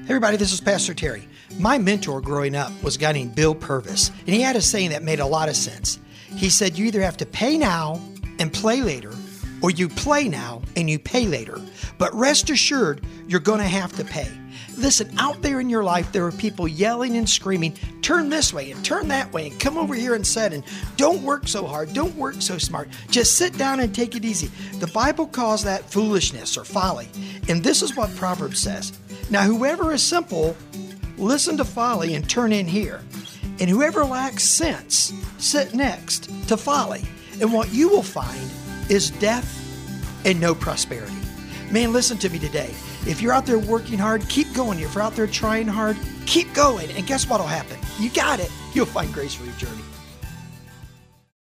Hey everybody, this is Pastor Terry. My mentor growing up was a guy named Bill Purvis, and he had a saying that made a lot of sense. He said, you either have to pay now and play later, or you play now and you pay later. But rest assured, you're going to have to pay. Listen, out there in your life, there are people yelling and screaming, turn this way and turn that way and come over here and sit and don't work so hard, don't work so smart. Just sit down and take it easy. The Bible calls that foolishness or folly. And this is what Proverbs says. Now, whoever is simple, listen to folly and turn in here. And whoever lacks sense, sit next to folly. And what you will find is death and no prosperity. Man, listen to me today. If you're out there working hard, keep going. If you're out there trying hard, keep going. And guess what will happen? You got it. You'll find grace for your journey.